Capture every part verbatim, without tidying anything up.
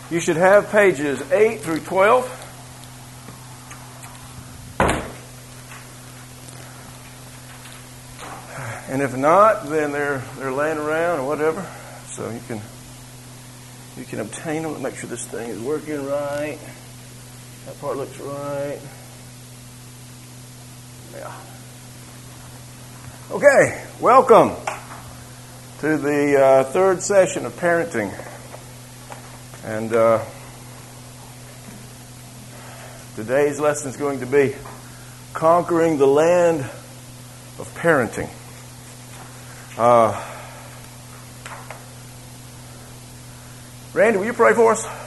You should have pages eight through twelve. And if not, then they're they're laying around or whatever. So you can you can obtain them. Make sure this thing is working right. That part looks right. Yeah. Okay, welcome to the uh, third session of parenting. And uh, today's lesson is going to be conquering the land of parenting. Uh, Randy, will you pray for us?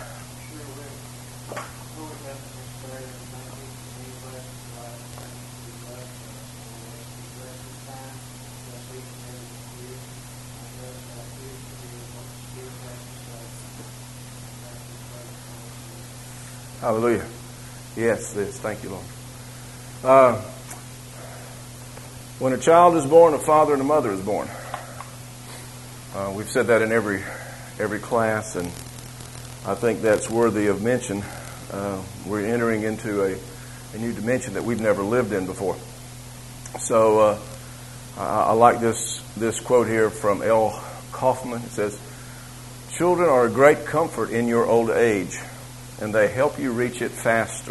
Hallelujah. Yes, yes. Thank you, Lord. Uh, when a child is born, a father and a mother is born. Uh, we've said that in every every class, and I think that's worthy of mention. Uh, we're entering into a, a new dimension that we've never lived in before. So uh, I, I like this this quote here from L. Kaufman. It says, "Children are a great comfort in your old age, and they help you reach it faster."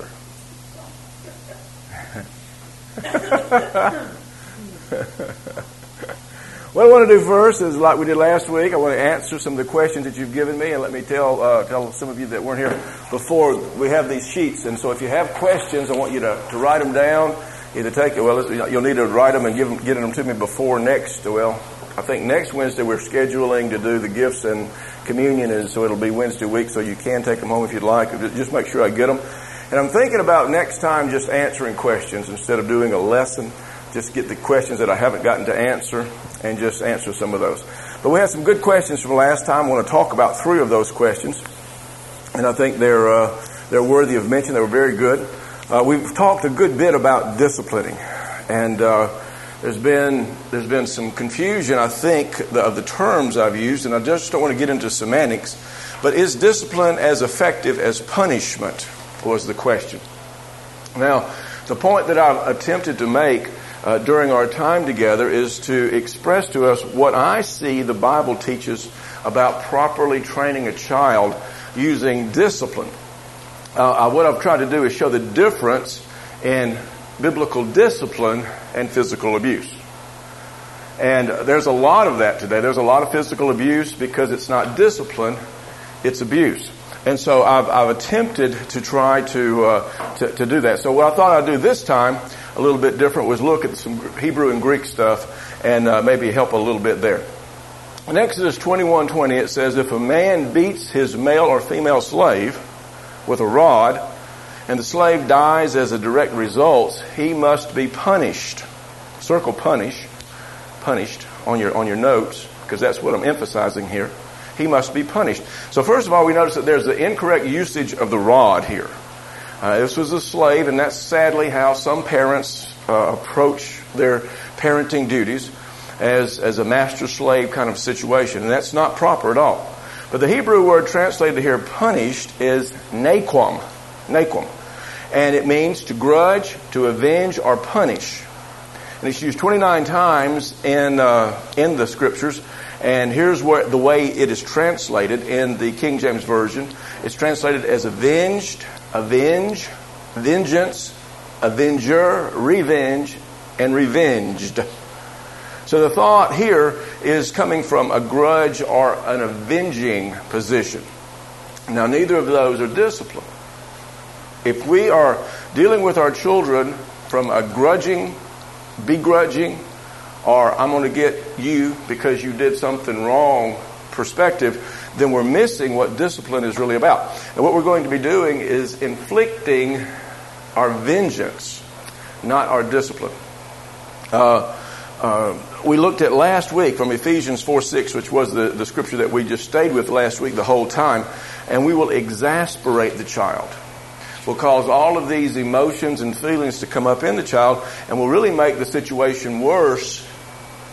What I want to do first is, like we did last week, I want to answer some of the questions that you've given me, and let me tell uh, tell some of you that weren't here before. We have these sheets, and so if you have questions, I want you to, to write them down. Either take it, well, you'll need to write them and give them, get them to me before next. Well, I think next Wednesday we're scheduling to do the gifts and communion, and so it'll be Wednesday week, so you can take them home if you'd like. Just make sure I get them. And I'm thinking about next time just answering questions instead of doing a lesson. Just get the questions that I haven't gotten to answer and just answer some of those. But we had some good questions from last time. I want to talk about three of those questions, and I think they're uh, they're worthy of mention. They were very good. Uh, we've talked a good bit about disciplining, and uh, there's been there's been some confusion, I think, of the terms I've used, and I just don't want to get into semantics. But is discipline as effective as punishment? Was the question. Now, the point that I've attempted to make uh, during our time together is to express to us what I see the Bible teaches about properly training a child using discipline. Uh, what I've tried to do is show the difference in biblical discipline and physical abuse. And there's a lot of that today. There's a lot of physical abuse because it's not discipline, it's abuse. And so I've, I've attempted to try to, uh, to to do that. So what I thought I'd do this time, a little bit different, was look at some Hebrew and Greek stuff and uh, maybe help a little bit there. In Exodus twenty-one twenty, it says, "If a man beats his male or female slave with a rod, and the slave dies as a direct result, he must be punished." Circle punish, punished on your on your notes, because that's what I'm emphasizing here. He must be punished. So first of all, we notice that there's the incorrect usage of the rod here. Uh, this was a slave, and that's sadly how some parents uh, approach their parenting duties, as as a master-slave kind of situation, and that's not proper at all. But the Hebrew word translated here, punished, is naquam, naquam, and it means to grudge, to avenge, or punish. And it's used twenty-nine times in uh, in the Scriptures. And here's where the way it is translated in the King James Version. It's translated as avenged, avenge, vengeance, avenger, revenge, and revenged. So the thought here is coming from a grudge or an avenging position. Now, neither of those are discipline. If we are dealing with our children from a grudging, begrudging, or I'm going to get you because you did something wrong perspective, then we're missing what discipline is really about. And what we're going to be doing is inflicting our vengeance, not our discipline. Uh, uh, we looked at last week from Ephesians four six, which was the, the scripture that we just stayed with last week the whole time, and we will exasperate the child. We'll cause all of these emotions and feelings to come up in the child, and will really make the situation worse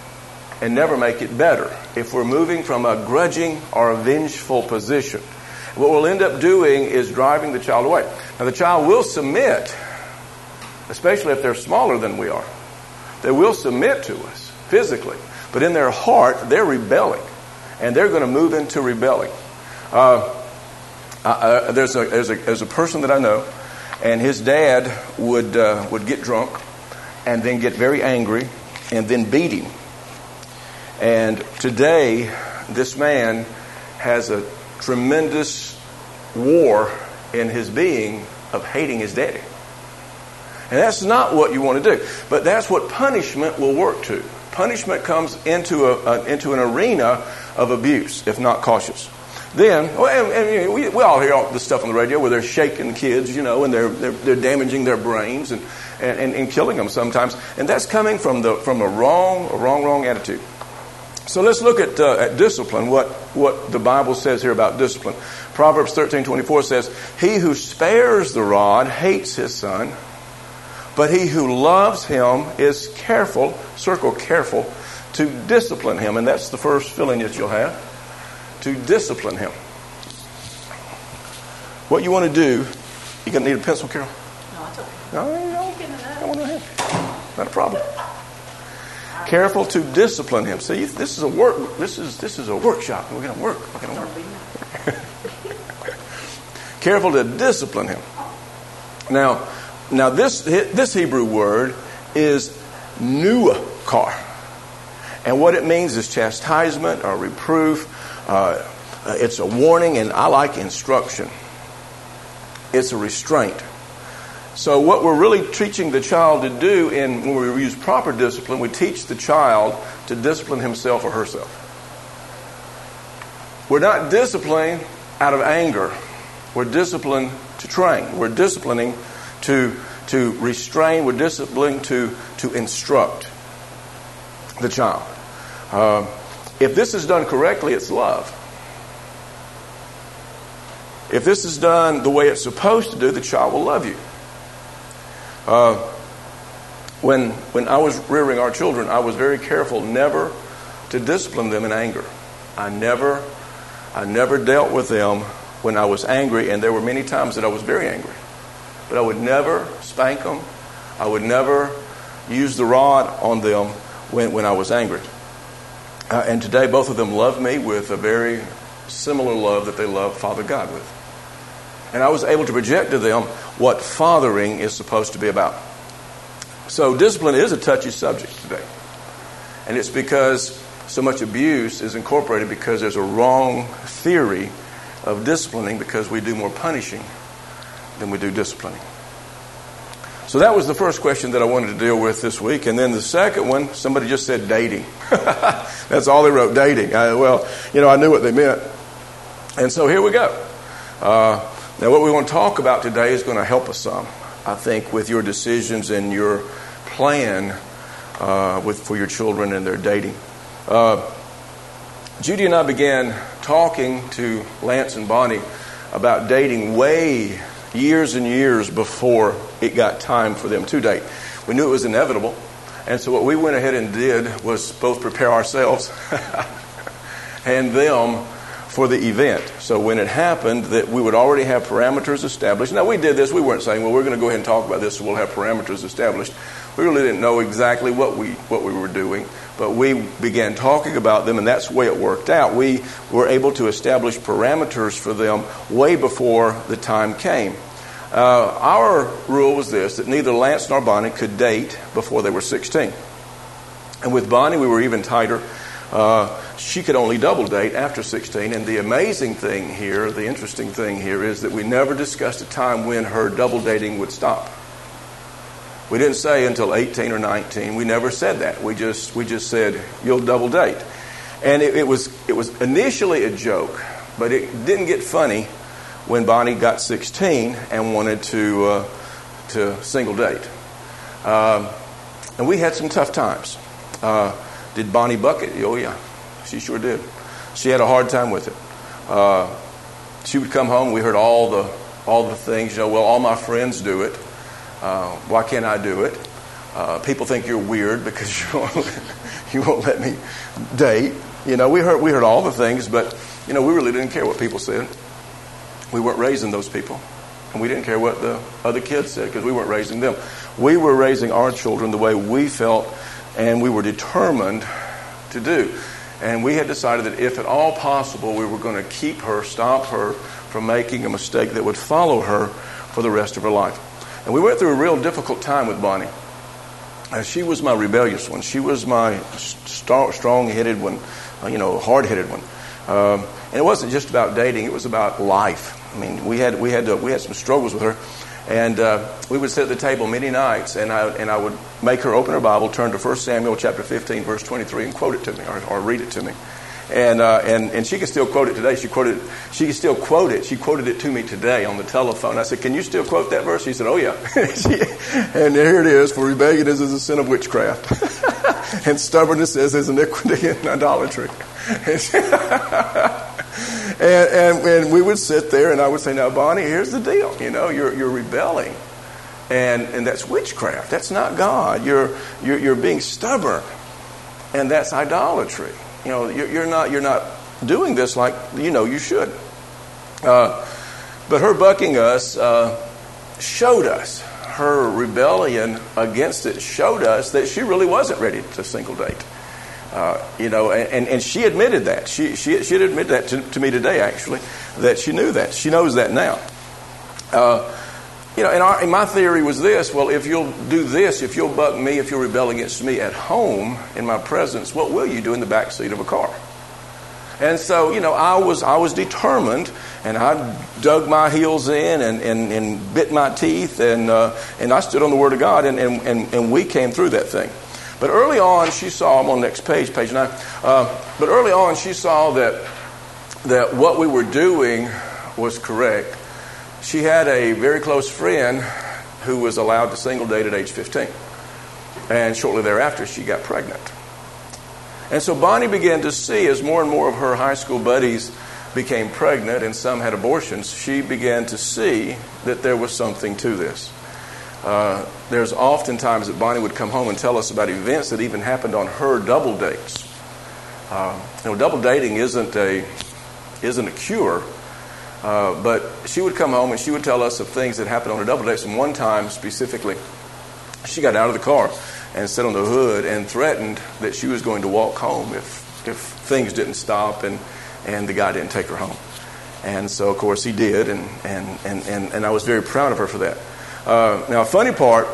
and never make it better if we're moving from a grudging or a vengeful position. What we'll end up doing is driving the child away. Now, the child will submit, especially if they're smaller than we are. They will submit to us physically, but in their heart, they're rebelling, and they're going to move into rebelling. Uh, uh, there's a there's a there's a person that I know, and his dad would uh, would get drunk, and then get very angry, and then beat him. And today, this man has a tremendous war in his being of hating his daddy. And that's not what you want to do. But that's what punishment will work to. Punishment comes into a, a into an arena of abuse, if not cautious. Then, and, and we, we all hear all this stuff on the radio where they're shaking kids, you know, and they're they're, they're damaging their brains and, and, and, and killing them sometimes. And that's coming from the from a wrong, a wrong, wrong attitude. So let's look at uh, at discipline. What what the Bible says here about discipline. Proverbs thirteen twenty-four says, "He who spares the rod hates his son, but he who loves him is careful," circle careful, "to discipline him." And that's the first filling that you'll have. To discipline him. What you want to do, you going to need a pencil, Carol? No, it's okay. No, no, no. Come on ahead. Not a problem. Careful to discipline him. See, this is a work. This is this is a workshop. We're going to work. We're going to work. Careful to discipline him. Now, now this this Hebrew word is nuakar, and what it means is chastisement or reproof. Uh, it's a warning, and I like instruction. It's a restraint. So what we're really teaching the child to do, in when we use proper discipline, we teach the child to discipline himself or herself. We're not disciplining out of anger. We're disciplining to train. We're disciplining to to restrain. We're disciplining to to instruct the child. Uh, If this is done correctly, it's love. If this is done the way it's supposed to do, the child will love you. Uh, when when I was rearing our children, I was very careful never to discipline them in anger. I never, I never dealt with them when I was angry, and there were many times that I was very angry. But I would never spank them. I would never use the rod on them when, when I was angry. Uh, and today, both of them love me with a very similar love that they love Father God with. And I was able to project to them what fathering is supposed to be about. So discipline is a touchy subject today. And it's because so much abuse is incorporated because there's a wrong theory of disciplining, because we do more punishing than we do disciplining. So that was the first question that I wanted to deal with this week. And then the second one, somebody just said dating. That's all they wrote, dating. I, well, you know, I knew what they meant. And so here we go. Uh, now what we want to talk about today is going to help us some, I think, with your decisions and your plan uh, with for your children and their dating. Uh, Judy and I began talking to Lance and Bonnie about dating way years and years before it got time for them to date. We knew it was inevitable, and so what we went ahead and did was both prepare ourselves and them for the event. So when it happened, that we would already have parameters established. Now we did this, we weren't saying, well, we're going to go ahead and talk about this so we'll have parameters established. We really didn't know exactly what we what we were doing, but we began talking about them, and that's the way it worked out. We were able to establish parameters for them way before the time came. Uh, our rule was this, that neither Lance nor Bonnie could date before they were sixteen. And with Bonnie, we were even tighter. Uh, she could only double date after sixteen. And the amazing thing here, the interesting thing here, is that we never discussed a time when her double dating would stop. We didn't say until eighteen or nineteen. We never said that. We just we just said, you'll double date. And it, it was it was initially a joke, but it didn't get funny when Bonnie got sixteen and wanted to uh, to single date. Um, and we had some tough times. Uh, did Bonnie buck it? Oh yeah, she sure did. She had a hard time with it. Uh, she would come home. We heard all the all the things. You know, well, all my friends do it. Uh, why can't I do it? Uh, people think you're weird because you won't, you won't let me date. You know, we heard we heard all the things, but you know, we really didn't care what people said. we weren't raising those people. And we didn't care what the other kids said because we weren't raising them. We were raising our children the way we felt and we were determined to do. And we had decided that if at all possible, we were going to keep her, stop her from making a mistake that would follow her for the rest of her life. And we went through a real difficult time with Bonnie. Uh, she was my rebellious one. She was my st- strong-headed one, uh, you know, hard-headed one. Um, and it wasn't just about dating; it was about life. I mean, we had we had to, we had some struggles with her, and uh, we would sit at the table many nights, and I and I would make her open her Bible, turn to First Samuel chapter fifteen, verse twenty-three, and quote it to me, or, or read it to me. And uh, and and she can still quote it today. She quoted she can still quote it. She quoted it to me today on the telephone. I said, "Can you still quote that verse?" She said, "Oh yeah." she, and here it is: "For rebellion is a sin of witchcraft, and stubbornness is as iniquity and idolatry." and, and and we would sit there, and I would say, "Now, Bonnie, here's the deal. You know, you're you're rebelling, and and that's witchcraft. That's not God. You're you're, you're being stubborn, and that's idolatry." You know, you're not you're not doing this like you know you should. Uh, but her bucking us uh, showed us, her rebellion against it showed us that she really wasn't ready to single date. Uh, you know, and, and she admitted that. She she she admitted that to, to me today, actually, that she knew that. She knows that now. Uh, you know, and, our, and my theory was this: well, if you'll do this, if you'll buck me, if you'll rebel against me at home in my presence, what will you do in the back seat of a car? And so, you know, I was I was determined, and I dug my heels in and, and, and bit my teeth, and uh, and I stood on the Word of God, and, and, and, and we came through that thing. But early on, she saw, I'm on the next page, page nine, uh, but early on she saw that that what we were doing was correct. She had a very close friend who was allowed to single date at age fifteen. And shortly thereafter, she got pregnant. And so Bonnie began to see, as more and more of her high school buddies became pregnant and some had abortions, she began to see that there was something to this. Uh, there's often times that Bonnie would come home and tell us about events that even happened on her double dates. Uh, you know, double dating isn't a isn't a cure. Uh, but she would come home and she would tell us of things that happened on her double dates. And one time specifically, she got out of the car and sat on the hood and threatened that she was going to walk home if if things didn't stop and, and the guy didn't take her home. And so, of course, he did, and and, and, and, and I was very proud of her for that. Uh, now, a funny part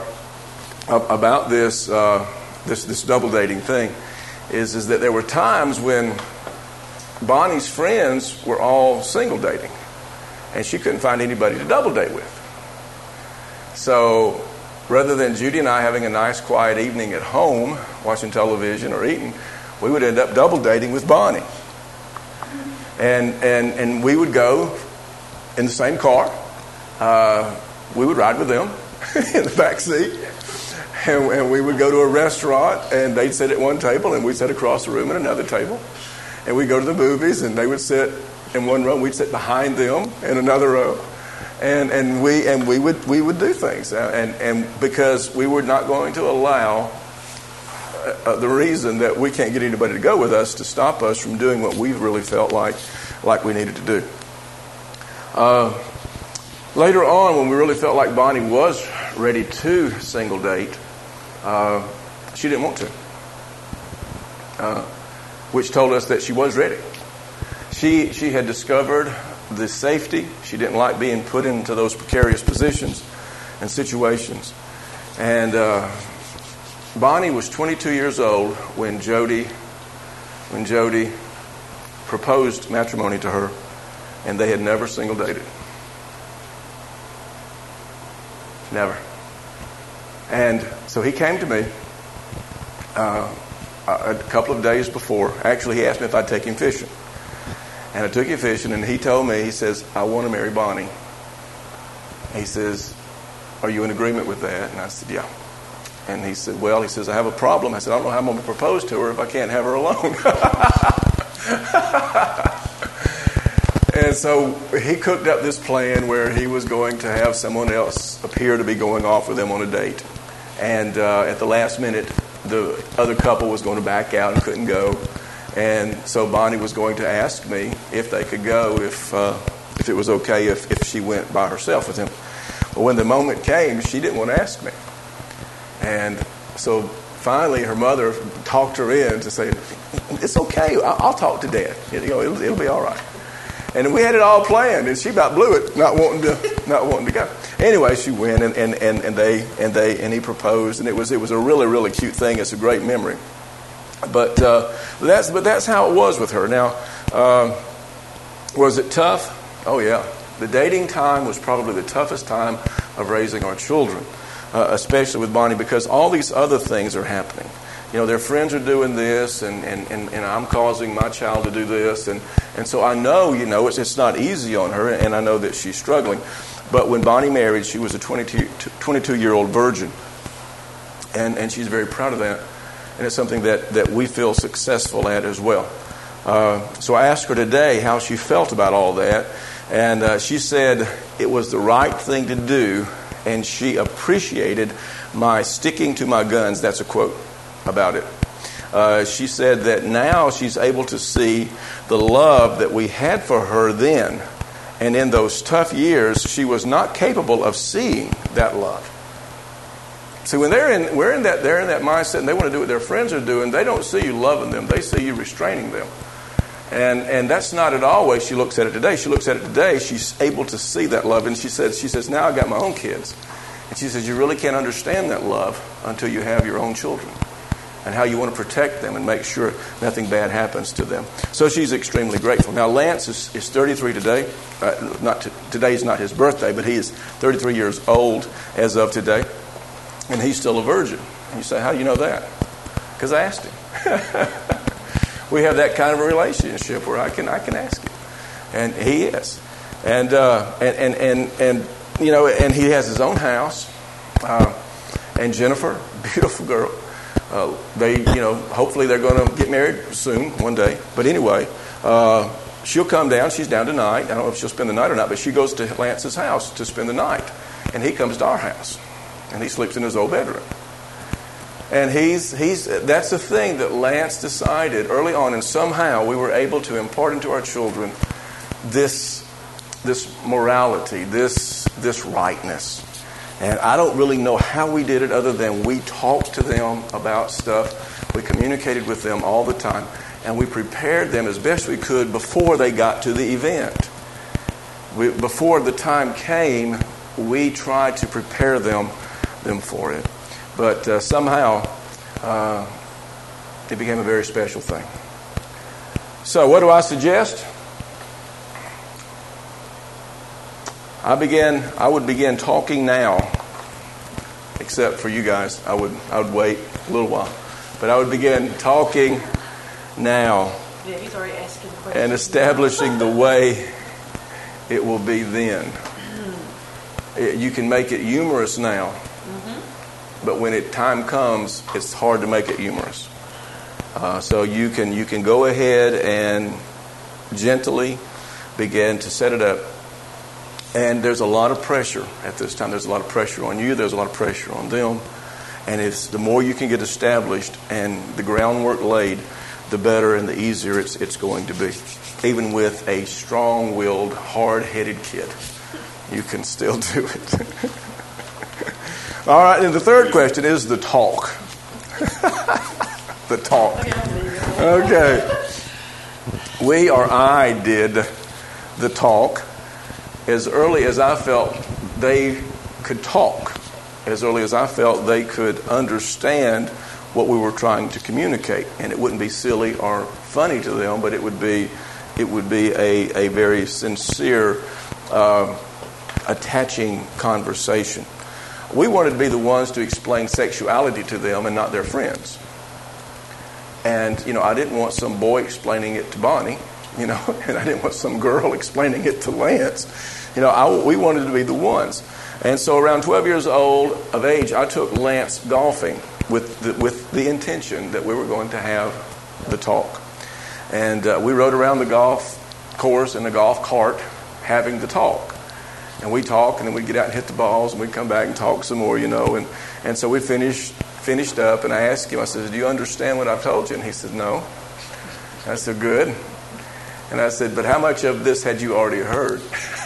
about this uh, this this double dating thing is is that there were times when Bonnie's friends were all single dating. And she couldn't find anybody to double date with. So rather than Judy and I having a nice quiet evening at home, watching television or eating, we would end up double dating with Bonnie. And and, and we would go in the same car. Uh, we would ride with them in the back seat. And, and we would go to a restaurant, and they'd sit at one table, and we'd sit across the room at another table. And we'd go to the movies, and they would sit in one row, we'd sit behind them in another row, and and we and we would we would do things, and and because we were not going to allow uh, the reason that we can't get anybody to go with us to stop us from doing what we really felt like like we needed to do. Uh, later on, when we really felt like Bonnie was ready to single date, uh, she didn't want to, uh, which told us that she was ready. She she had discovered the safety. She didn't like being put into those precarious positions and situations. And uh, Bonnie was twenty-two years old when Jody when Jody proposed matrimony to her, and they had never single dated. Never. And so he came to me uh, a couple of days before. Actually, he asked me if I'd take him fishing. And I took him fishing, and he told me, he says, "I want to marry Bonnie." He says, "Are you in agreement with that?" And I said, "Yeah." And he said, "Well," he says, "I have a problem." I said, "I don't know how I'm going to propose to her if I can't have her alone." And so he cooked up this plan where he was going to have someone else appear to be going off with him on a date. And uh, at the last minute, the other couple was going to back out and couldn't go. And so Bonnie was going to ask me if they could go if uh, if it was okay if, if she went by herself with him. But when the moment came, she didn't want to ask me. And so finally her mother talked her in to say, it's okay, I'll talk to Dad. You know, it'll, it'll be all right. And we had it all planned, and she about blew it, not wanting to, not wanting to go. Anyway, she went, and, and, and, and they and they and he proposed, and it was it was a really really cute thing. It's a great memory. But uh, that's but that's how it was with her. Now, uh, was it tough? Oh yeah, the dating time was probably the toughest time of raising our children, uh, especially with Bonnie, because all these other things are happening. You know, their friends are doing this, and, and, and, and I'm causing my child to do this. And, and so I know, you know, it's, it's not easy on her, and I know that she's struggling. But when Bonnie married, she was a twenty-two-year-old virgin. And, and she's very proud of that. And it's something that, that we feel successful at as well. Uh, so I asked her today how she felt about all that. And uh, she said it was the right thing to do, and she appreciated my sticking to my guns. That's a quote about it. Uh, she said that now she's able to see the love that we had for her then, and in those tough years she was not capable of seeing that love. See, when they're in, we're in that, they're in that mindset, and they want to do what their friends are doing. They don't see you loving them; they see you restraining them, and and that's not at all the way she looks at it today. She looks at it today. She's able to see that love, and she says, she says, now I got my own kids, and she says, you really can't understand that love until you have your own children, and how you want to protect them and make sure nothing bad happens to them. So she's extremely grateful. Now, Lance is, is thirty-three today. Uh, not to, today's not his birthday, but he is thirty-three years old as of today, and he's still a virgin. And you say, how do you know that? Because I asked him. We have that kind of a relationship where I can I can ask him, and he is, and uh, and, and and and you know, and he has his own house, uh, and Jennifer, beautiful girl. Uh, they, you know, hopefully they're going to get married soon, one day. But anyway, uh, she'll come down. She's down tonight. I don't know if she'll spend the night or not, but she goes to Lance's house to spend the night. And he comes to our house. And he sleeps in his old bedroom. And he's, he's, that's the thing that Lance decided early on, and somehow we were able to impart into our children this, this morality, this, this rightness. And I don't really know how we did it other than we talked to them about stuff. We communicated with them all the time. And we prepared them as best we could before they got to the event. We, before the time came, we tried to prepare them, them for it. But uh, somehow, uh, it became a very special thing. So what do I suggest? I began. I would begin talking now, except for you guys. I would. I would wait a little while, but I would begin talking now, yeah, he's already asking questions. And establishing the way it will be then. It, you can make it humorous now, mm-hmm. but when it time comes, it's hard to make it humorous. Uh, so you can you can go ahead and gently begin to set it up. And there's a lot of pressure at this time. There's a lot of pressure on you. There's a lot of pressure on them. And it's the more you can get established and the groundwork laid, the better and the easier it's it's going to be. Even with a strong-willed, hard-headed kid, you can still do it. All right. And the third question is the talk. The talk. Okay. We or I did the talk. As early as I felt they could talk, as early as I felt they could understand what we were trying to communicate, and it wouldn't be silly or funny to them, but it would be, it would be a, a very sincere, uh, attaching conversation. We wanted to be the ones to explain sexuality to them and not their friends. And you know, I didn't want some boy explaining it to Bonnie. You know, and I didn't want some girl explaining it to Lance. You know, I, we wanted to be the ones. And so around twelve years old of age, I took Lance golfing with the, with the intention that we were going to have the talk. And uh, we rode around the golf course in a golf cart having the talk. And we talk, and then we'd get out and hit the balls, and we'd come back and talk some more, you know. And, and so we finished, finished up, and I asked him, I said, do you understand what I've told you? And he said, no. I said, good. And I said, but how much of this had you already heard?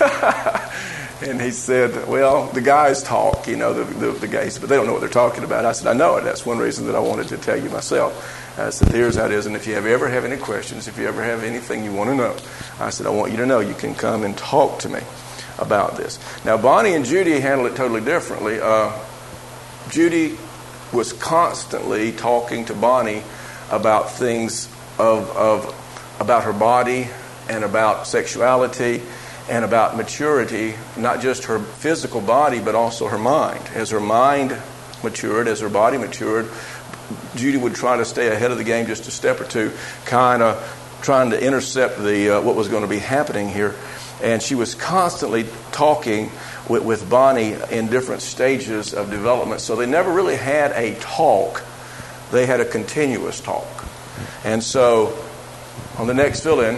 And he said, well, the guys talk, you know, the, the, the guys, but they don't know what they're talking about. I said, I know it. That's one reason that I wanted to tell you myself. I said, here's how it is. And if you have, ever have any questions, if you ever have anything you want to know, I said, I want you to know you can come and talk to me about this. Now, Bonnie and Judy handled it totally differently. Uh, Judy was constantly talking to Bonnie about things of, of about her body and about sexuality and about maturity, not just her physical body, but also her mind. As her mind matured, as her body matured, Judy would try to stay ahead of the game just a step or two, kind of trying to intercept the uh, what was going to be happening here. And she was constantly talking with, with Bonnie in different stages of development. So they never really had a talk. They had a continuous talk. And so on the next fill-in,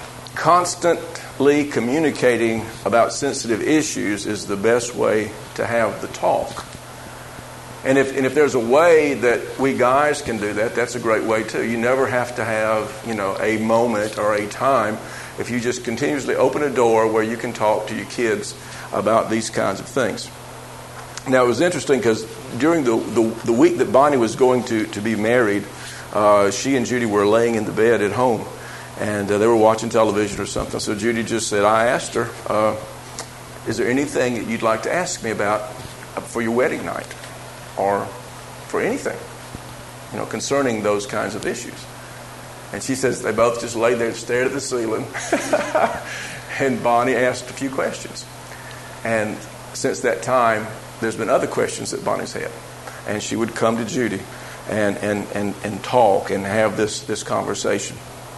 constantly communicating about sensitive issues is the best way to have the talk. And if and if there's a way that we guys can do that, that's a great way too. You never have to have, you know, a moment or a time. If you just continuously open a door where you can talk to your kids about these kinds of things. Now, it was interesting because during the, the, the week that Bonnie was going to, to be married, uh, she and Judy were laying in the bed at home. And uh, they were watching television or something. So Judy just said, I asked her, uh, is there anything that you'd like to ask me about for your wedding night? Or for anything, you know, concerning those kinds of issues. And she says they both just laid there and stared at the ceiling. And Bonnie asked a few questions. And since that time, there's been other questions that Bonnie's had. And she would come to Judy and and, and, and talk and have this, this conversation.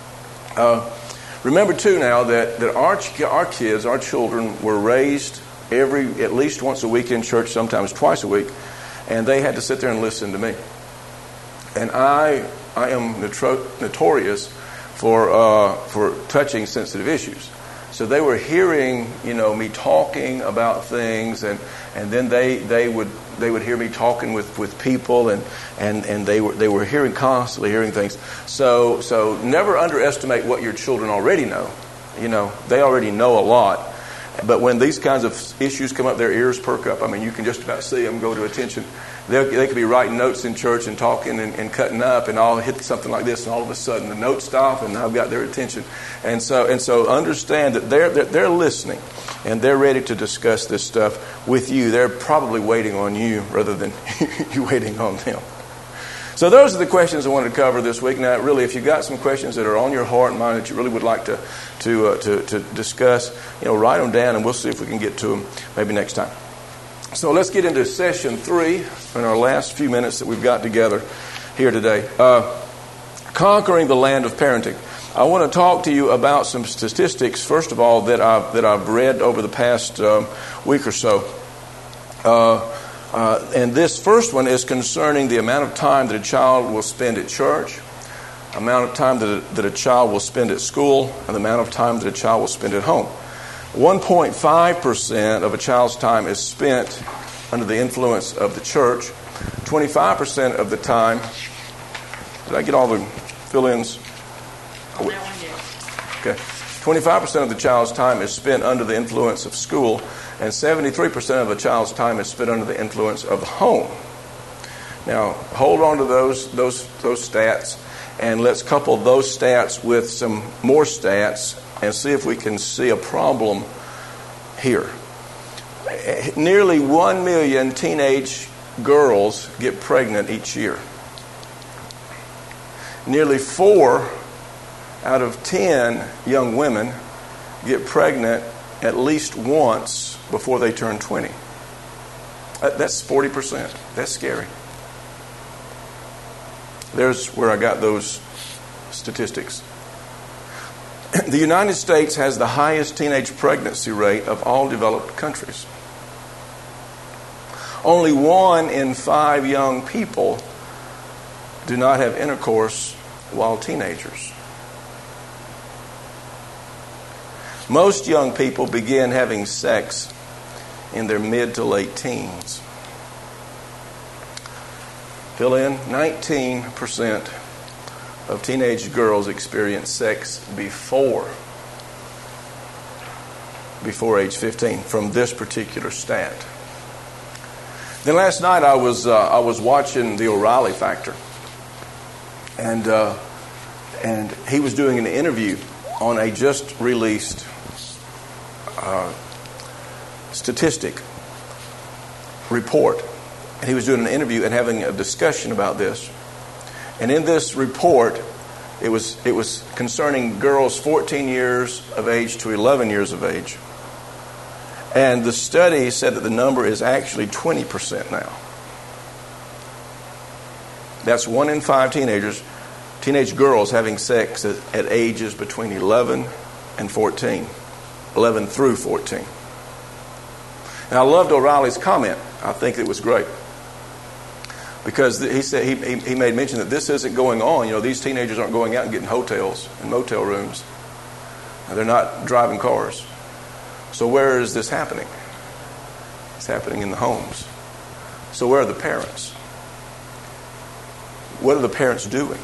Uh, remember, too, now that, that our, our kids, our children, were raised every at least once a week in church, sometimes twice a week. And they had to sit there and listen to me. And I I am notro- notorious for uh, for touching sensitive issues. So they were hearing, you know, me talking about things, and, and then they, they would they would hear me talking with, with people, and, and, and they were they were hearing constantly hearing things. So so never underestimate what your children already know. You know, they already know a lot. But when these kinds of issues come up, their ears perk up. I mean, you can just about see them go to attention. They they could be writing notes in church and talking and, and cutting up, and I'll hit something like this, and all of a sudden the notes stop, and I've got their attention. And so and so, understand that they're they're, they're listening, and they're ready to discuss this stuff with you. They're probably waiting on you rather than you waiting on them. So those are the questions I wanted to cover this week. Now, really, if you've got some questions that are on your heart and mind that you really would like to to uh, to, to discuss, you know, write them down, and we'll see if we can get to them maybe next time. So let's get into session three in our last few minutes that we've got together here today. Uh, conquering the land of parenting. I want to talk to you about some statistics, first of all, that I've, that I've read over the past um, week or so. Uh, uh, and this first one is concerning the amount of time that a child will spend at church, amount of time that a, that a child will spend at school, and the amount of time that a child will spend at home. one point five percent of a child's time is spent under the influence of the church. twenty-five percent of the time, did I get all the fill-ins? On that one, yes. Okay. twenty-five percent of the child's time is spent under the influence of school, and seventy-three percent of a child's time is spent under the influence of the home. Now, hold on to those those those stats, and let's couple those stats with some more stats and see if we can see a problem here. Nearly one million teenage girls get pregnant each year. Nearly four out of ten young women get pregnant at least once before they turn twenty. That's forty percent. That's scary. There's where I got those statistics. The United States has the highest teenage pregnancy rate of all developed countries. Only one in five young people do not have intercourse while teenagers. Most young people begin having sex in their mid to late teens. Fill in, nineteen percent of teenage girls experience sex before before age fifteen from this particular stat. Then last night I was uh, I was watching the O'Reilly Factor, and uh, and he was doing an interview on a just released uh, statistic report, and he was doing an interview and having a discussion about this. And in this report, it was it was concerning girls fourteen years of age to eleven years of age. And the study said that the number is actually twenty percent now. That's one in five teenagers, teenage girls having sex at, at ages between eleven and fourteen. eleven through fourteen. And I loved O'Reilly's comment. I think it was great. Because he said he, he made mention that this isn't going on. You know, these teenagers aren't going out and getting hotels and motel rooms. They're not driving cars. So where is this happening? It's happening in the homes. So where are the parents? What are the parents doing?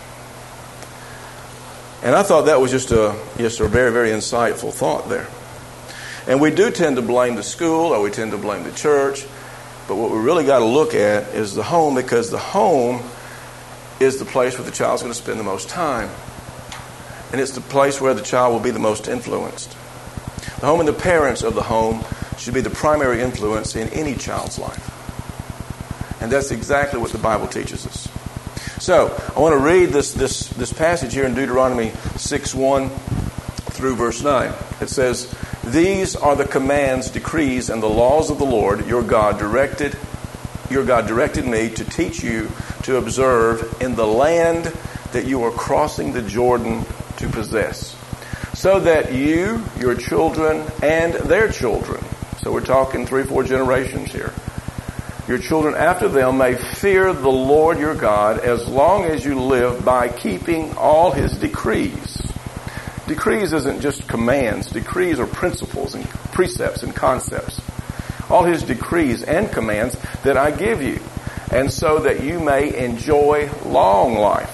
And I thought that was just a just a very, very insightful thought there. And we do tend to blame the school, or we tend to blame the church. But what we really got to look at is the home, because the home is the place where the child's going to spend the most time. And it's the place where the child will be the most influenced. The home and the parents of the home should be the primary influence in any child's life. And that's exactly what the Bible teaches us. So, I want to read this, this, this passage here in Deuteronomy six one through verse nine. It says, "These are the commands, decrees, and the laws of the Lord your God directed your God directed me to teach you to observe in the land that you are crossing the Jordan to possess, so that you, your children, and their children," so we're talking three, four generations here, "your children after them may fear the Lord your God as long as you live by keeping all his decrees." Decrees isn't just commands. Decrees are principles and precepts and concepts. All his decrees and commands that I give you, and so that you may enjoy long life.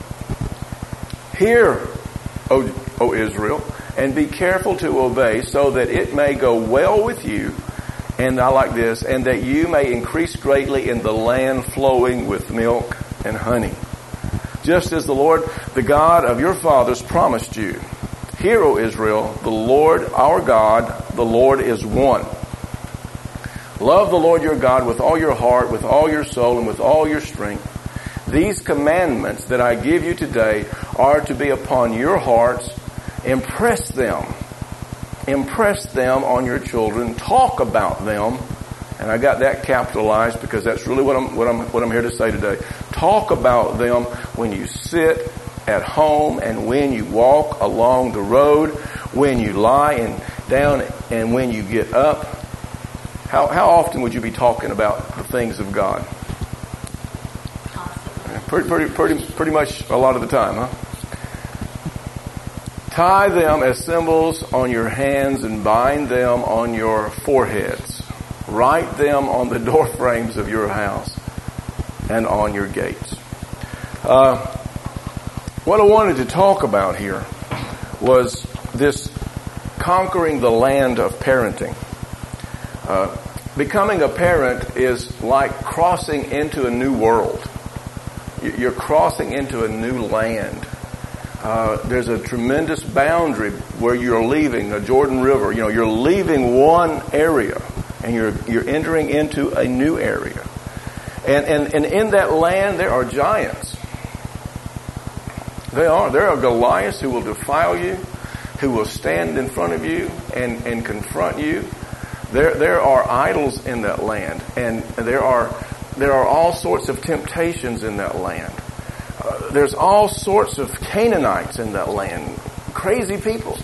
Hear, O, o Israel, and be careful to obey, so that it may go well with you, and I like this, and that you may increase greatly in the land flowing with milk and honey, just as the Lord, the God of your fathers, promised you. Hear, O Israel, the Lord our God, the Lord is one. Love the Lord your God with all your heart, with all your soul, and with all your strength. These commandments that I give you today are to be upon your hearts. Impress them. Impress them on your children. Talk about them. And I got that capitalized because that's really what I'm, what I'm, what I'm here to say today. Talk about them when you sit at home and when you walk along the road, when you lie and down and when you get up. How, how often would you be talking about the things of God? Pretty, pretty, pretty, pretty much a lot of the time, huh? Tie them as symbols on your hands and bind them on your foreheads. Write them on the door frames of your house and on your gates. Uh, what I wanted to talk about here was this conquering the land of parenting. Uh, becoming a parent is like crossing into a new world. You're crossing into a new land. Uh, there's a tremendous boundary where you're leaving the Jordan River. You know, you're leaving one area and you're you're entering into a new area. And and and in that land there are giants. They are. There are Goliaths who will defile you, who will stand in front of you and, and confront you. There there are idols in that land, and there are there are all sorts of temptations in that land. Uh, there's all sorts of Canaanites in that land, crazy people.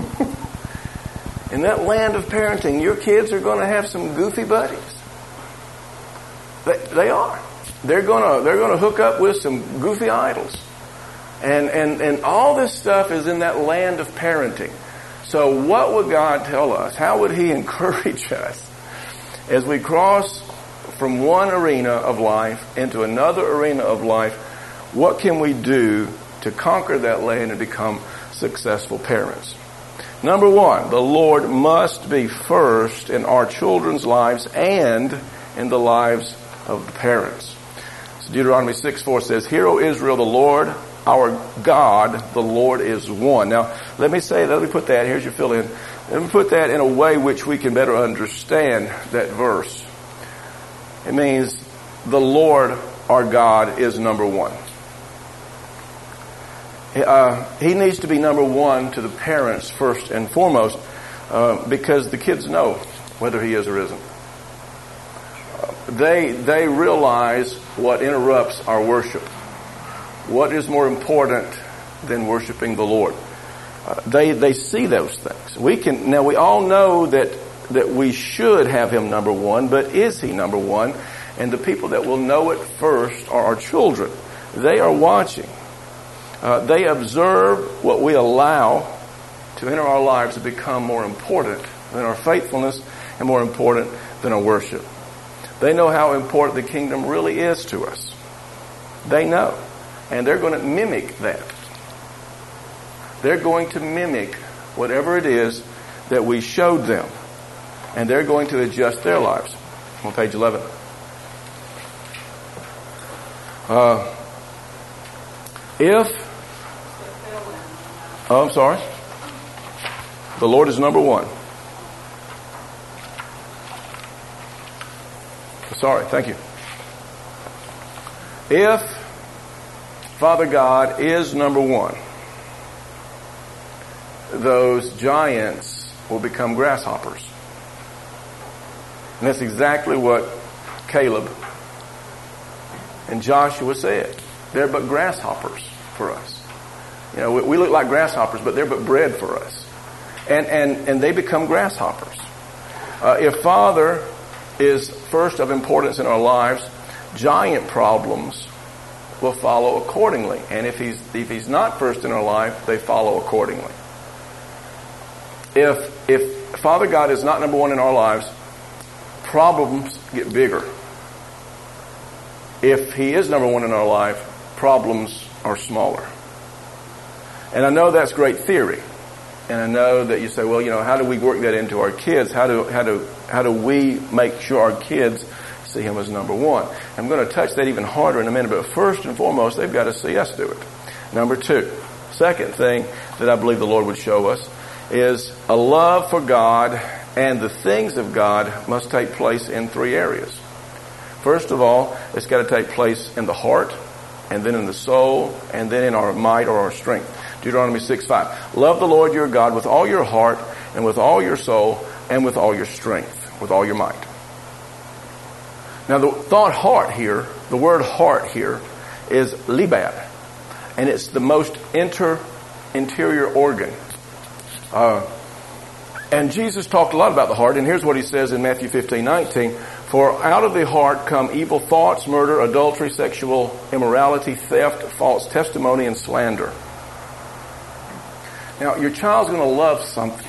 In that land of parenting, your kids are going to have some goofy buddies. They, they are. They're going to they're going to hook up with some goofy idols. And, and, and all this stuff is in that land of parenting. So what would God tell us? How would He encourage us as we cross from one arena of life into another arena of life? What can we do to conquer that land and become successful parents? Number one, the Lord must be first in our children's lives and in the lives of the parents. So Deuteronomy six four says, "Hear, O Israel, the Lord our God, the Lord is one." Now, let me say, let me put that, here's your fill in. Let me put that in a way which we can better understand that verse. It means the Lord our God is number one. Uh, he needs to be number one to the parents first and foremost, uh, because the kids know whether he is or isn't. Uh, they they realize what interrupts our worship. What is more important than worshiping the Lord? Uh, they they see those things. We can now we all know that that we should have him number one, but is he number one? And the people that will know it first are our children. They are watching. Uh, they observe what we allow to enter our lives to become more important than our faithfulness and more important than our worship. They know how important the kingdom really is to us. They know. And they're going to mimic that. They're going to mimic whatever it is that we showed them. And they're going to adjust their lives. On page eleven. Uh, if, oh, I'm sorry. The Lord is number one. Sorry, thank you. If Father God is number one, those giants will become grasshoppers. And that's exactly what Caleb and Joshua said. They're but grasshoppers for us. You know, we, we look like grasshoppers, but they're but bread for us. And and, and they become grasshoppers. Uh, if Father is first of importance in our lives, giant problems will follow accordingly. And if he's if he's not first in our life, they follow accordingly. If if Father God is not number one in our lives, problems get bigger. If he is number one in our life, problems are smaller. And I know that's great theory. And I know that you say, well, you know, how do we work that into our kids? How do how do how do we make sure our kids see him as number one? I'm going to touch that even harder in a minute, but first and foremost, they've got to see us do it. Number two, second thing that I believe the Lord would show us is a love for God and the things of God must take place in three areas. First of all, it's got to take place in the heart, and then in the soul, and then in our might or our strength. Deuteronomy six five. Love the Lord your God with all your heart, and with all your soul, and with all your strength, with all your might. Now the thought heart here, the word heart here, is libad, and it's the most inter, interior organ. Uh, and Jesus talked a lot about the heart, and here's what he says in Matthew fifteen nineteen. For out of the heart come evil thoughts, murder, adultery, sexual immorality, theft, false testimony, and slander. Now, your child's going to love something.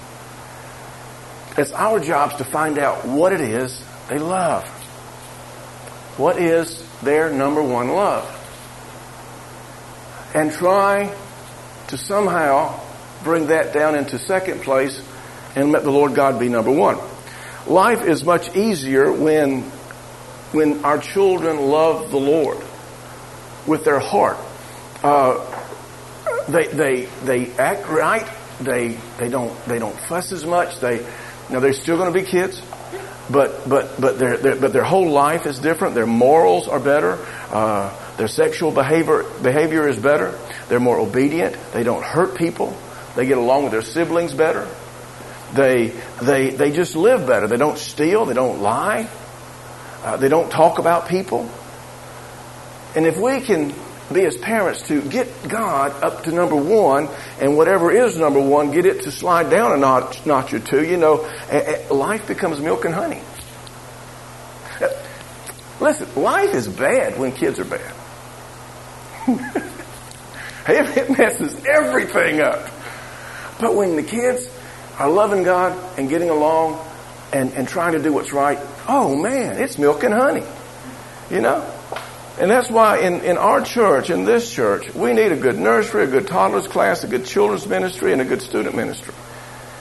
It's our jobs to find out what it is they love. What is their number one love? And try to somehow bring that down into second place and let the Lord God be number one. Life is much easier when when our children love the Lord with their heart. Uh, they they they act right. They they don't they don't fuss as much. They now they're still going to be kids, but but but their, their but their whole life is different. Their morals are better. Uh, their sexual behavior behavior is better. They're more obedient. They don't hurt people. They get along with their siblings better. They they they just live better. They don't steal. They don't lie. Uh, they don't talk about people. And if we can be as parents to get God up to number one, and whatever is number one, get it to slide down a notch, notch or two, you know, a, a, life becomes milk and honey. Uh, listen, life is bad when kids are bad. It messes everything up. But when the kids are loving God and getting along and, and trying to do what's right, oh man, it's milk and honey. You know? And that's why in, in our church, in this church, we need a good nursery, a good toddlers class, a good children's ministry, and a good student ministry.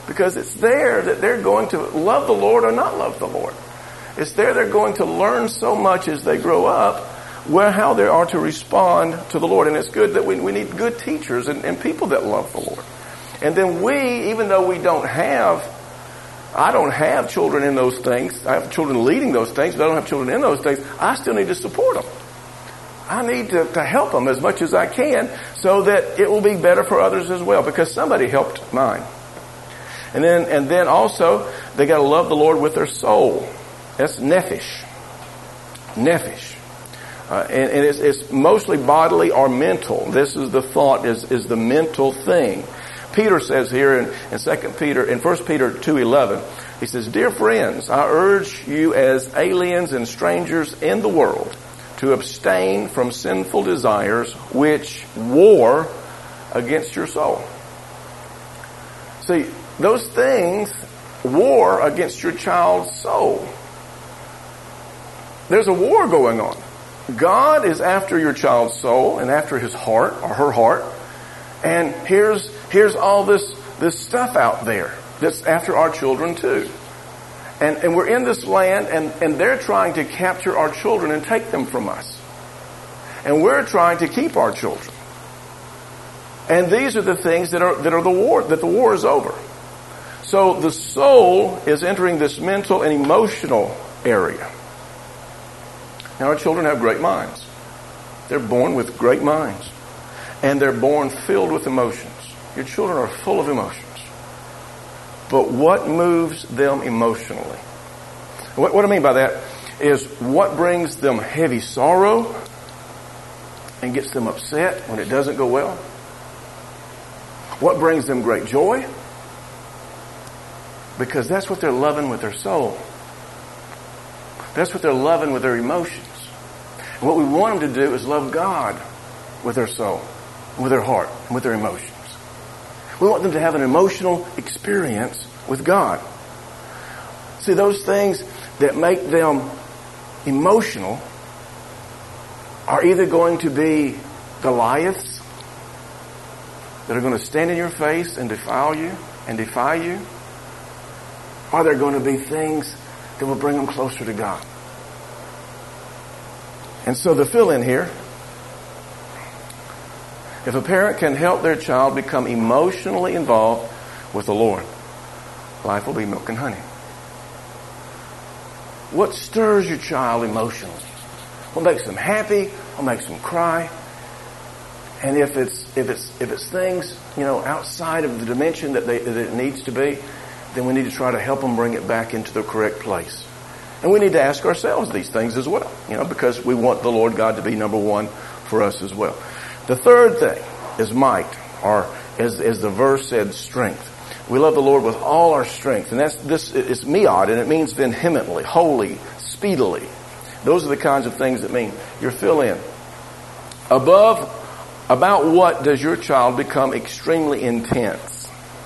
Because it's there that they're going to love the Lord or not love the Lord. It's there they're going to learn so much as they grow up where how they are to respond to the Lord. And it's good that we, we need good teachers and, and people that love the Lord. And then we, even though we don't have, I don't have children in those things. I have children leading those things, but I don't have children in those things. I still need to support them. I need to, to help them as much as I can so that it will be better for others as well, because somebody helped mine. And then, and then also, they got to love the Lord with their soul. That's nephesh. Nephesh. Uh, and and it's, it's mostly bodily or mental. This is the thought, is, is the mental thing. Peter says here in, in Second Peter, in First Peter two eleven, he says, "Dear friends, I urge you as aliens and strangers in the world to abstain from sinful desires which war against your soul." See, those things war against your child's soul. There's a war going on. God is after your child's soul and after his heart or her heart. And here's here's all this this stuff out there that's after our children too. And and we're in this land and, and they're trying to capture our children and take them from us. And we're trying to keep our children. And these are the things that are that are the war that the war is over. So the soul is entering this mental and emotional area. Now, our children have great minds. They're born with great minds. And they're born filled with emotions. Your children are full of emotions. But what moves them emotionally? What, what I mean by that is what brings them heavy sorrow and gets them upset when it doesn't go well? What brings them great joy? Because that's what they're loving with their soul. That's what they're loving with their emotions. And what we want them to do is love God with their soul, with their heart, and with their emotions. We want them to have an emotional experience with God. See, those things that make them emotional are either going to be Goliaths that are going to stand in your face and defile you and defy you, or they're going to be things that will bring them closer to God. And so the fill-in here, if a parent can help their child become emotionally involved with the Lord, life will be milk and honey. What stirs your child emotionally? What makes them happy? What makes them cry? And if it's if it's if it's things, you know, outside of the dimension that they that it needs to be, then we need to try to help them bring it back into the correct place. And we need to ask ourselves these things as well, you know, because we want the Lord God to be number one for us as well. The third thing is might, or as, as the verse said, strength. We love the Lord with all our strength. And that's this is miad, and it means vehemently, wholly, speedily. Those are the kinds of things that mean your fill-in. Above, about what does your child become extremely intense?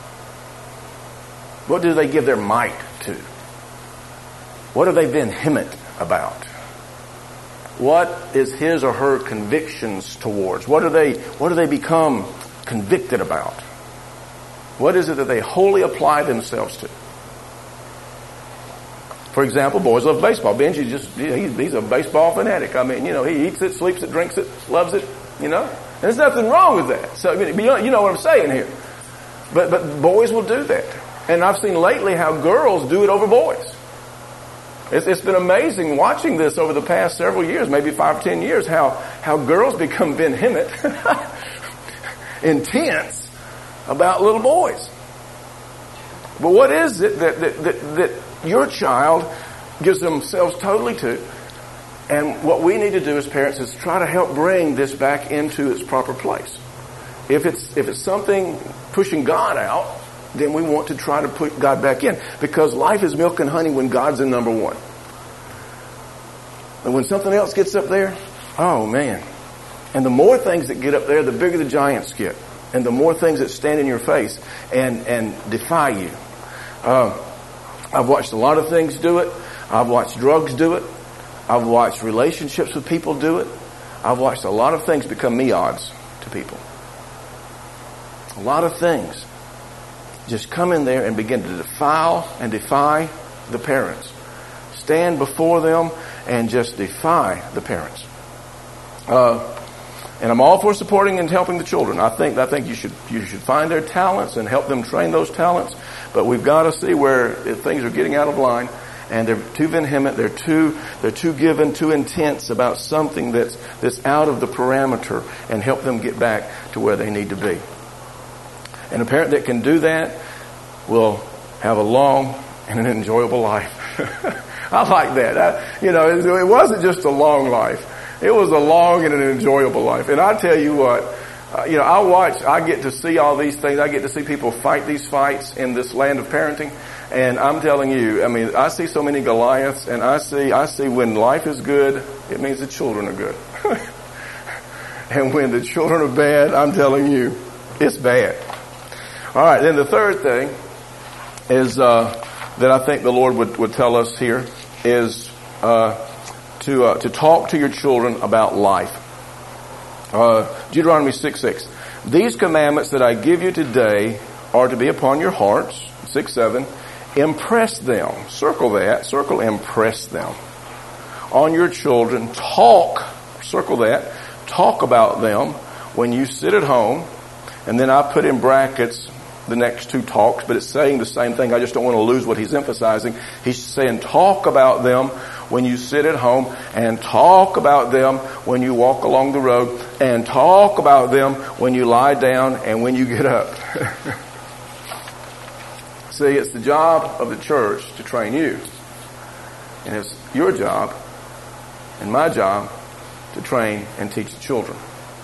What do they give their might to? What have they been vehement about? What is his or her convictions towards? What do they, what do they become convicted about? What is it that they wholly apply themselves to? For example, boys love baseball. Benji just, he's, he's a baseball fanatic. I mean, you know, he eats it, sleeps it, drinks it, loves it, you know. And there's nothing wrong with that. So, I mean, you know what I'm saying here. But, but boys will do that. And I've seen lately how girls do it over boys. It's, it's been amazing watching this over the past several years, maybe five or ten years, how, how girls become vehement, intense about little boys. But what is it that, that, that, that your child gives themselves totally to? And what we need to do as parents is try to help bring this back into its proper place. If it's, if it's something pushing God out, then we want to try to put God back in. Because life is milk and honey when God's in number one. And when something else gets up there, oh man. And the more things that get up there, the bigger the giants get. And the more things that stand in your face and, and defy you. Uh, I've watched a lot of things do it. I've watched drugs do it. I've watched relationships with people do it. I've watched a lot of things become miads to people. A lot of things. just come in there and begin to defile and defy the parents. Stand before them and just defy the parents. Uh, and I'm all for supporting and helping the children. I think I think you should you should find their talents and help them train those talents. But we've got to see where things are getting out of line, and they're too vehement, they're too they're too given, too intense about something that's that's out of the parameter, and help them get back to where they need to be. And a parent that can do that will have a long and an enjoyable life. I like that. I, you know, it, it wasn't just a long life. It was a long and an enjoyable life. And I tell you what, uh, you know, I watch, I get to see all these things. I get to see people fight these fights in this land of parenting. And I'm telling you, I mean, I see so many Goliaths, and I see, I see when life is good, it means the children are good. And when the children are bad, I'm telling you, it's bad. All right, then the third thing is, uh, that I think the Lord would, would tell us here is, uh, to, uh, to talk to your children about life. Uh, Deuteronomy six six. These commandments that I give you today are to be upon your hearts. six seven. Impress them. Circle that. Circle impress them on your children. Talk. Circle that. Talk about them when you sit at home. And then I put in brackets the next two talks, but it's saying the same thing. I just don't want to lose what he's emphasizing. He's saying talk about them when you sit at home, and talk about them when you walk along the road, and talk about them when you lie down and when you get up. See, it's the job of the church to train you. And it's your job and my job to train and teach the children.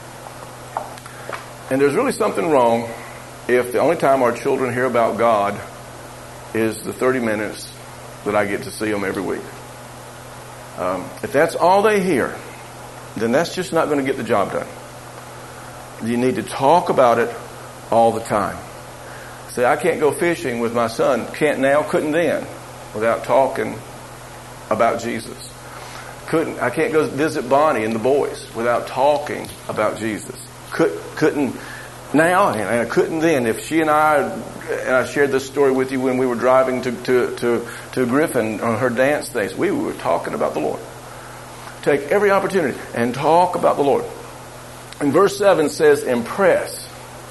And there's really something wrong if the only time our children hear about God is the thirty minutes that I get to see them every week. Um, if that's all they hear, then that's just not going to get the job done. You need to talk about it all the time. Say, I can't go fishing with my son, can't now, couldn't then, without talking about Jesus. Couldn't, I can't go visit Bonnie and the boys without talking about Jesus. Could, couldn't now, and I couldn't then. If she and I, and I shared this story with you when we were driving to, to, to, to Griffin on her dance days, we were talking about the Lord. Take every opportunity and talk about the Lord. And verse seven says, impress.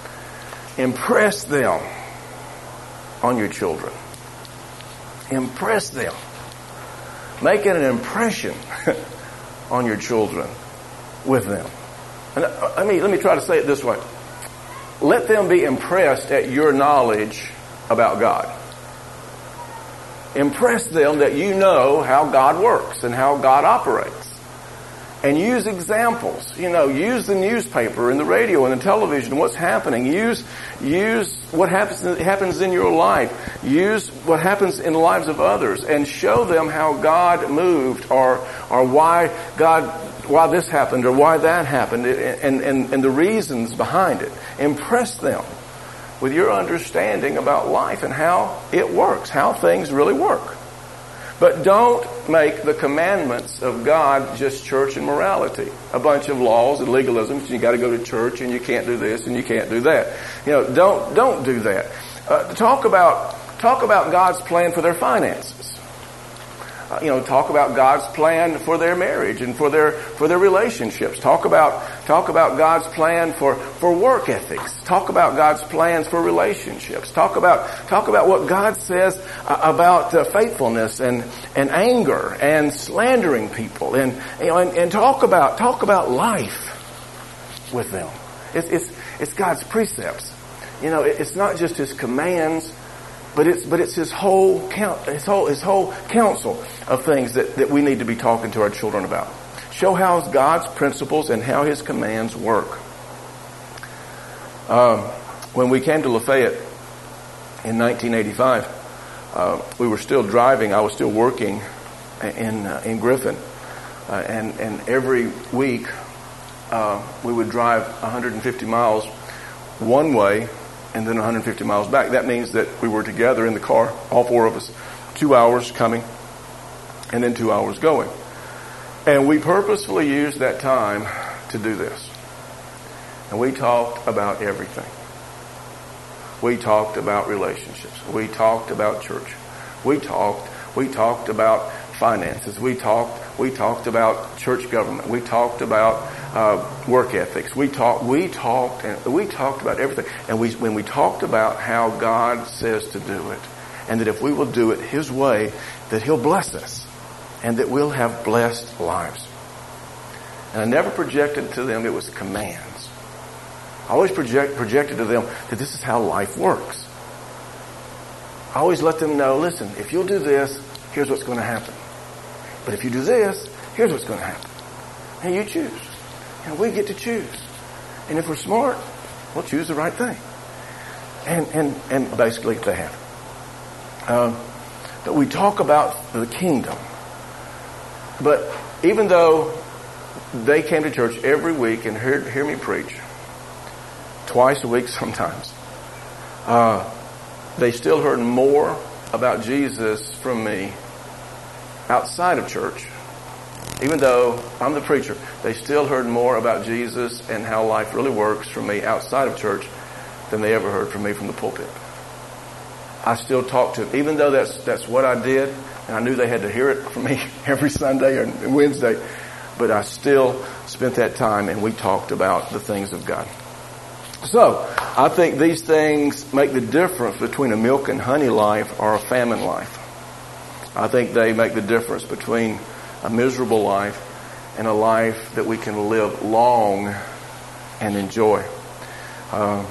Impress them on your children. Impress them. Make it an impression on your children with them. And I mean, let me try to say it this way. Let them be impressed at your knowledge about God. Impress them that you know how God works and how God operates. And use examples. You know, use the newspaper and the radio and the television, what's happening. Use, use what happens, happens in your life. Use what happens in the lives of others, and show them how God moved, or, or why God, why this happened or why that happened, and, and, and the reasons behind it. Impress them with your understanding about life and how it works, how things really work. But don't make the commandments of God just church and morality. A bunch of laws and legalisms. You got to go to church, and you can't do this, and you can't do that. You know, don't don't do that. Uh, talk about talk about God's plan for their finances. Uh, you know, talk about God's plan for their marriage and for their for their relationships. Talk about talk about God's plan for, for work ethics. Talk about God's plans for relationships. Talk about talk about what God says uh, about uh, faithfulness and and anger and slandering people, and you know, and, and talk about talk about life with them. It's it's it's God's precepts. You know, it, it's not just His commands. But it's but it's his whole count his whole his whole counsel of things that, that we need to be talking to our children about. Show how God's principles and how His commands work. Um, when we came to Lafayette in nineteen eighty-five, uh, we were still driving. I was still working in uh, in Griffin, uh, and and every week uh, we would drive one hundred fifty miles one way, and then one hundred fifty miles back. That means that we were together in the car, all four of us, two hours coming, and then two hours going. And we purposefully used that time to do this. And we talked about everything. We talked about relationships. We talked about church. We talked, we talked about finances. We talked, we talked about church government. We talked about uh, work ethics. We talked, we talked, and we talked about everything. And we, when we talked about how God says to do it, and that if we will do it His way, that He'll bless us, and that we'll have blessed lives. And I never projected to them it was commands. I always project, projected to them that this is how life works. I always let them know, listen, if you'll do this, here's what's going to happen. But if you do this, here's what's going to happen. And you choose. And we get to choose. And if we're smart, we'll choose the right thing. And and, and basically they have. Um, but we talk about the kingdom. But even though they came to church every week and heard hear me preach, twice a week sometimes, uh, they still heard more about Jesus from me outside of church. Even though I'm the preacher, they still heard more about Jesus and how life really works from me outside of church than they ever heard from me from the pulpit. I still talk to them, even though that's that's what I did, and I knew they had to hear it from me every Sunday or Wednesday, but I still spent that time and we talked about the things of God. So, I think these things make the difference between a milk and honey life or a famine life. I think they make the difference between a miserable life and a life that we can live long and enjoy. Uh,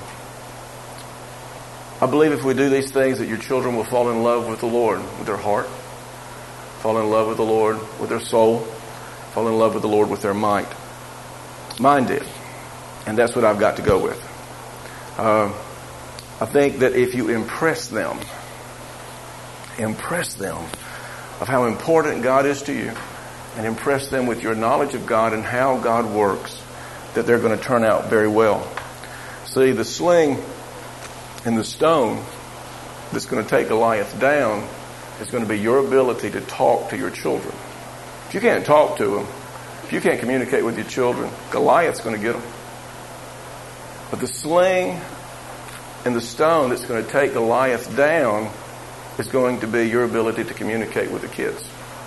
I believe if we do these things that your children will fall in love with the Lord, with their heart, fall in love with the Lord with their soul, fall in love with the Lord with their might. Mine did. And that's what I've got to go with. Uh, I think that if you impress them, impress them of how important God is to you, and impress them with your knowledge of God and how God works, that they're going to turn out very well. See, the sling and the stone that's going to take Goliath down is going to be your ability to talk to your children. If you can't talk to them, if you can't communicate with your children, Goliath's going to get them. But the sling and the stone that's going to take Goliath down is going to be your ability to communicate with the kids.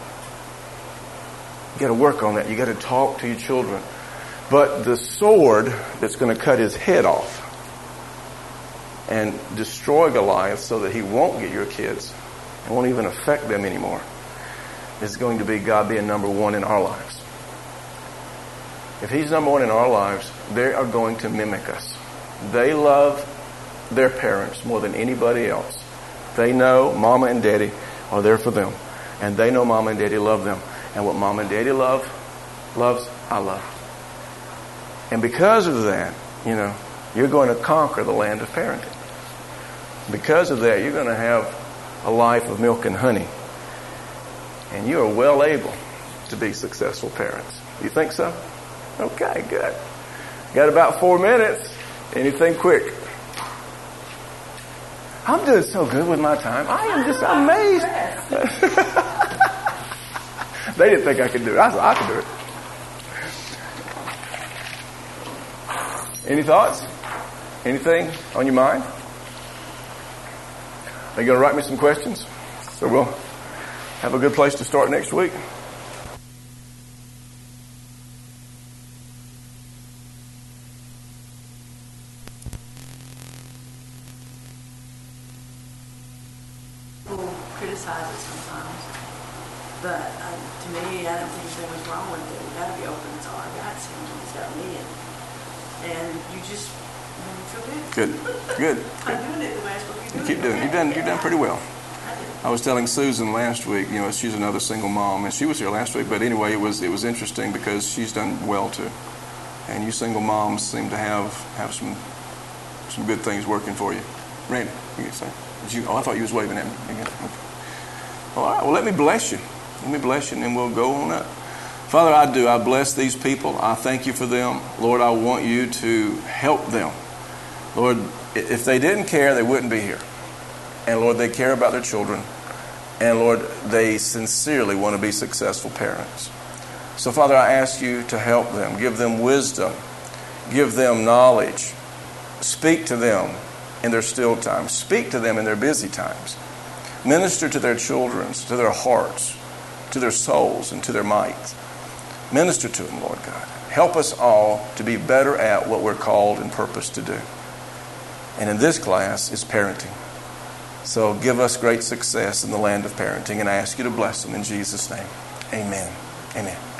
You got to work on that. You got to talk to your children. But the sword that's going to cut his head off and destroy Goliath so that he won't get your kids and won't even affect them anymore is going to be God being number one in our lives. If He's number one in our lives, they are going to mimic us. They love their parents more than anybody else. They know Mama and Daddy are there for them. And they know Mama and Daddy love them. And what Mama and Daddy love, loves, I love. And because of that, you know, you're going to conquer the land of parenting. Because of that, you're going to have a life of milk and honey. And you are well able to be successful parents. You think so? Okay, good. Got about four minutes. Anything quick? I'm doing so good with my time. I am just amazed. They didn't think I could do it. I thought I could do it. Any thoughts? Anything on your mind? Are you going to write me some questions? So we'll have a good place to start next week. Criticize it sometimes, but uh, to me, I don't think there's anything wrong with it. We got to be open. It's all I got. It's him. It's got me, and, and you just make me feel good. Good, good. I'm doing it the way I'm supposed to be doing You keep doing it. You've done. You've done pretty well. I did. I was telling Susan last week. You know, she's another single mom, and she was here last week. But anyway, it was it was interesting because she's done well too. And you single moms seem to have have some some good things working for you. Randy, you can say. Did you? Oh, I thought you was waving at me. Okay. All right, well, let me bless you. Let me bless you, and then we'll go on up. Father, I do. I bless these people. I thank you for them. Lord, I want you to help them. Lord, if they didn't care, they wouldn't be here. And Lord, they care about their children. And Lord, they sincerely want to be successful parents. So Father, I ask you to help them. Give them wisdom. Give them knowledge. Speak to them in their still times. Speak to them in their busy times. Minister to their children, to their hearts, to their souls, and to their minds. Minister to them, Lord God. Help us all to be better at what we're called and purposed to do. And in this class is parenting. So give us great success in the land of parenting, and I ask you to bless them in Jesus' name. Amen. Amen.